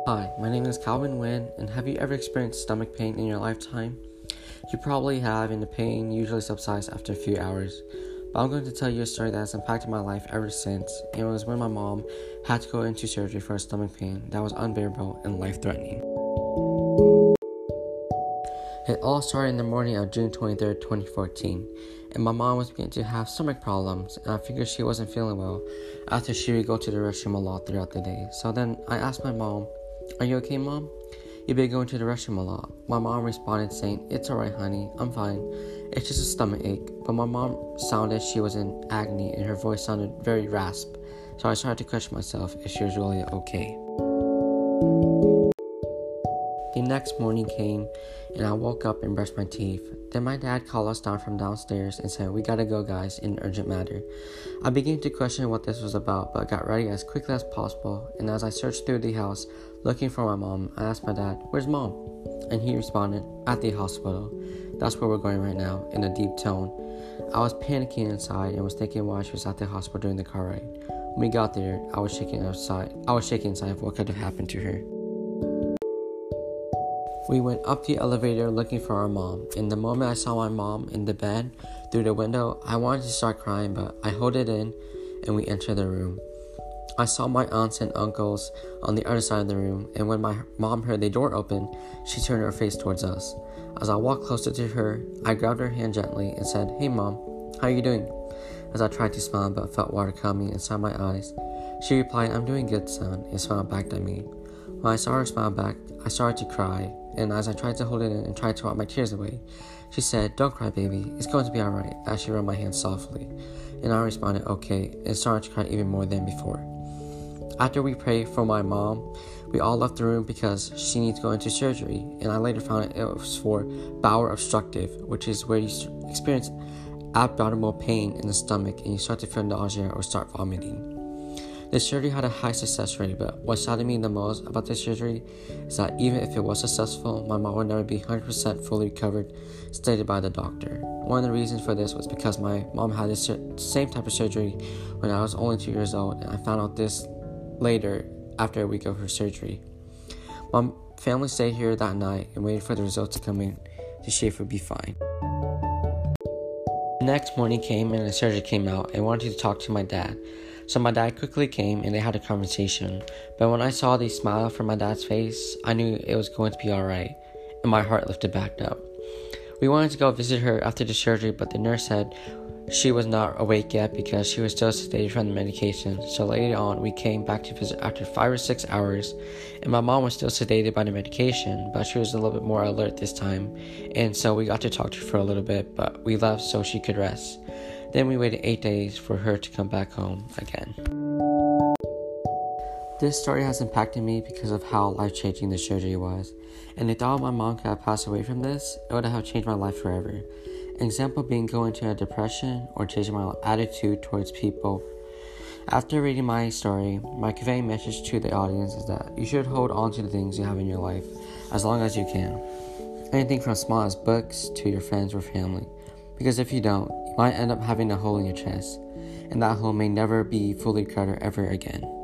Hi, my name is Calvin Nguyen, and have you ever experienced stomach pain in your lifetime? You probably have, and the pain usually subsides after a few hours. But I'm going to tell you a story that has impacted my life ever since, and it was when my mom had to go into surgery for a stomach pain that was unbearable and life-threatening. It all started in the morning of June 23rd, 2014, and my mom was beginning to have stomach problems, and I figured she wasn't feeling well after she would go to the restroom a lot throughout the day. So then I asked my mom, "Are you okay, Mom? You've been going to the restroom a lot." My mom responded saying, "It's alright, honey, I'm fine. It's just a stomach ache." But my mom sounded she was in agony and her voice sounded very rasp, so I started to question myself if she was really okay. The next morning came, and I woke up and brushed my teeth. Then my dad called us down from downstairs and said, "We gotta go, guys, in an urgent matter." I began to question what this was about, but got ready as quickly as possible, and as I searched through the house looking for my mom, I asked my dad, "Where's Mom?" And he responded, "At the hospital. That's where we're going right now," in a deep tone. I was panicking inside and was thinking why she was at the hospital during the car ride. When we got there, I was shaking inside of what could have happened to her. We went up the elevator looking for our mom, and the moment I saw my mom in the bed through the window, I wanted to start crying, but I held it in, and we entered the room. I saw my aunts and uncles on the other side of the room, and when my mom heard the door open, she turned her face towards us. As I walked closer to her, I grabbed her hand gently and said, "Hey Mom, how are you doing?" As I tried to smile but felt water coming inside my eyes, she replied, "I'm doing good, son," and smiled back at me. When I saw her smile back, I started to cry, and as I tried to hold it in and tried to wipe my tears away, she said, "Don't cry, baby, it's going to be alright," as she rubbed my hand softly, and I responded, "Okay," and started to cry even more than before. After we prayed for my mom, we all left the room because she needs to go into surgery, and I later found it was for bowel obstructive, which is where you experience abdominal pain in the stomach and you start to feel nausea or start vomiting. The surgery had a high success rate, but what saddened me the most about this surgery is that even if it was successful, my mom would never be 100% fully recovered, stated by the doctor. One of the reasons for this was because my mom had the same type of surgery when I was only 2 years old, and I found out this later after a week of her surgery. My family stayed here that night and waited for the results to come in to see if it would be fine. The next morning came and the surgeon came out and wanted to talk to my dad. So my dad quickly came and they had a conversation. But when I saw the smile from my dad's face, I knew it was going to be alright, and my heart lifted back up. We wanted to go visit her after the surgery, but the nurse said she was not awake yet because she was still sedated from the medication. So later on, we came back to visit after 5 or 6 hours, and my mom was still sedated by the medication, but she was a little bit more alert this time. And so we got to talk to her for a little bit, but we left so she could rest. Then we waited 8 days for her to come back home again. This story has impacted me because of how life-changing the surgery was. And if thought my mom could have passed away from this, it would have changed my life forever. An example being going into a depression or changing my attitude towards people. After reading my story, my conveying message to the audience is that you should hold on to the things you have in your life as long as you can. Anything from small as books to your friends or family. Because if you don't, you might end up having a hole in your chest, and that hole may never be fully recovered ever again.